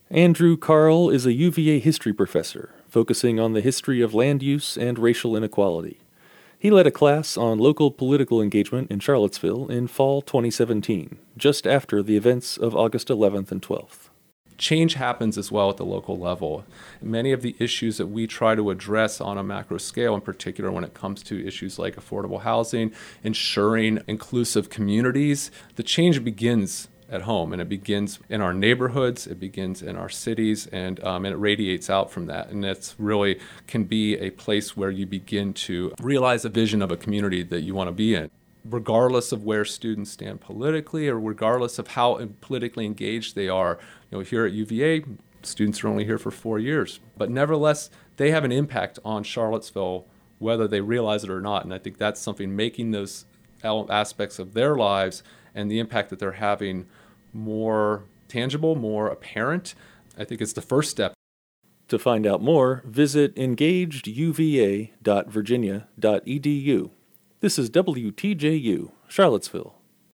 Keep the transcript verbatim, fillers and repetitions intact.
Andrew Carl is a U V A history professor, focusing on the history of land use and racial inequality. He led a class on local political engagement in Charlottesville in fall twenty seventeen, just after the events of August eleventh and twelfth. Change happens as well at the local level. Many of the issues that we try to address on a macro scale, in particular when it comes to issues like affordable housing, ensuring inclusive communities, the change begins at home, and it begins in our neighborhoods, it begins in our cities, and um, and it radiates out from that. And it's really can be a place where you begin to realize a vision of a community that you want to be in, regardless of where students stand politically, or regardless of how politically engaged they are. You know, here at U V A, students are only here for four years, but nevertheless, they have an impact on Charlottesville, whether they realize it or not. And I think that's something, making those aspects of their lives and the impact that they're having more tangible, more apparent. I think it's the first step. To find out more, visit engaged u v a dot virginia dot e d u. This is W T J U, Charlottesville.